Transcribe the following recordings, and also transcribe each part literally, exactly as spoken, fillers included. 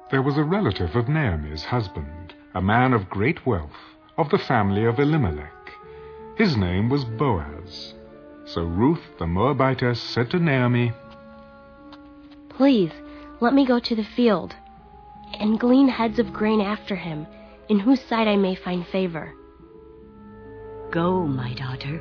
There was a relative of Naomi's husband, a man of great wealth, of the family of Elimelech. His name was Boaz. So Ruth the Moabitess said to Naomi, "Please, let me go to the field and glean heads of grain after him, in whose sight I may find favor." "Go, my daughter."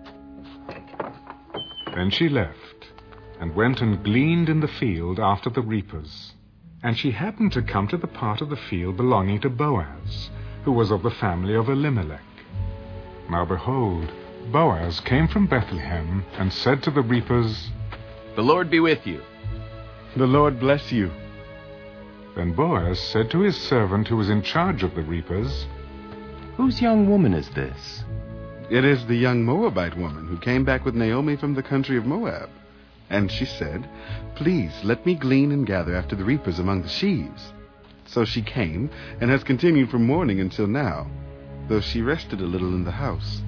Then she left, and went and gleaned in the field after the reapers. And she happened to come to the part of the field belonging to Boaz, who was of the family of Elimelech. Now behold, Boaz came from Bethlehem, and said to the reapers, "The Lord be with you." "The Lord bless you." Then Boaz said to his servant who was in charge of the reapers, "Whose young woman is this?" "It is the young Moabite woman who came back with Naomi from the country of Moab. And she said, 'Please let me glean and gather after the reapers among the sheaves.' So she came, and has continued from morning until now, though she rested a little in the house."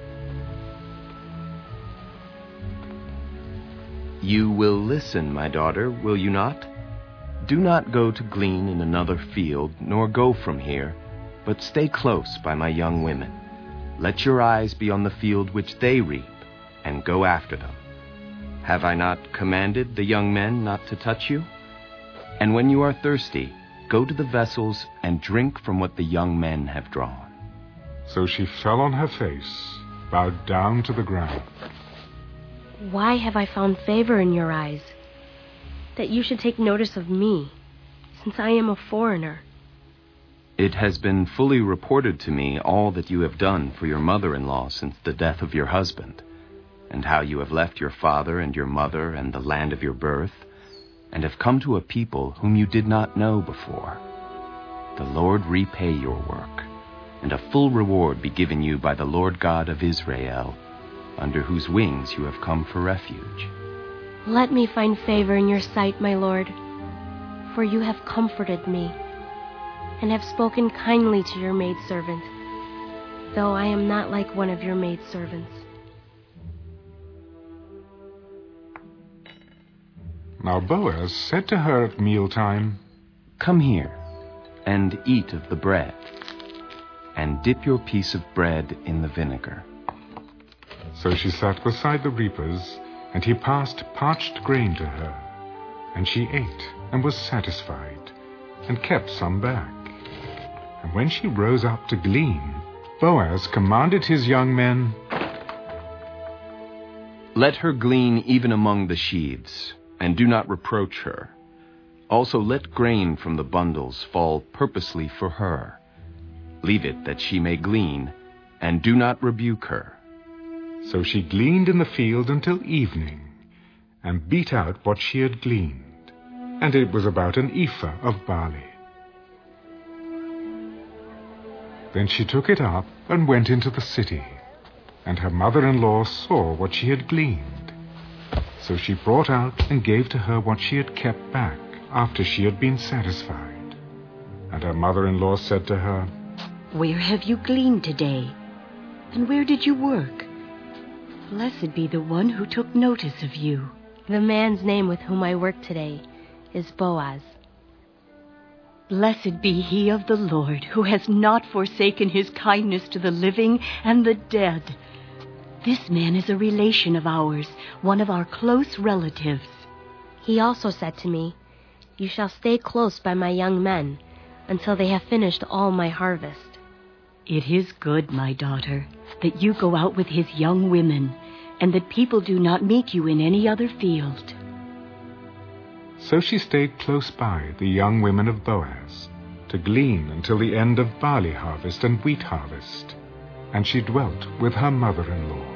"You will listen, my daughter, will you not? Do not go to glean in another field, nor go from here, but stay close by my young women. Let your eyes be on the field which they reap, and go after them. Have I not commanded the young men not to touch you? And when you are thirsty, go to the vessels and drink from what the young men have drawn." So she fell on her face, bowed down to the ground. "Why have I found favor in your eyes, that you should take notice of me, since I am a foreigner?" "It has been fully reported to me all that you have done for your mother-in-law since the death of your husband, and how you have left your father and your mother and the land of your birth, and have come to a people whom you did not know before. The Lord repay your work, and a full reward be given you by the Lord God of Israel, under whose wings you have come for refuge." "Let me find favor in your sight, my Lord, for you have comforted me, and have spoken kindly to your maidservant, though I am not like one of your maidservants." Now Boaz said to her at mealtime, "Come here, and eat of the bread, and dip your piece of bread in the vinegar." So she sat beside the reapers, and he passed parched grain to her. And she ate, and was satisfied, and kept some back. And when she rose up to glean, Boaz commanded his young men, "Let her glean even among the sheaves, and do not reproach her. Also let grain from the bundles fall purposely for her. Leave it that she may glean, and do not rebuke her." So she gleaned in the field until evening, and beat out what she had gleaned, and it was about an ephah of barley. Then she took it up and went into the city, and her mother-in-law saw what she had gleaned. So she brought out and gave to her what she had kept back after she had been satisfied. And her mother-in-law said to her, "Where have you gleaned today? And where did you work? Blessed be the one who took notice of you." "The man's name with whom I work today is Boaz." "Blessed be he of the Lord, who has not forsaken his kindness to the living and the dead. This man is a relation of ours, one of our close relatives." He also said to me, "You shall stay close by my young men until they have finished all my harvest." "It is good, my daughter, that you go out with his young women, and that people do not meet you in any other field." So she stayed close by the young women of Boaz, to glean until the end of barley harvest and wheat harvest, and she dwelt with her mother-in-law.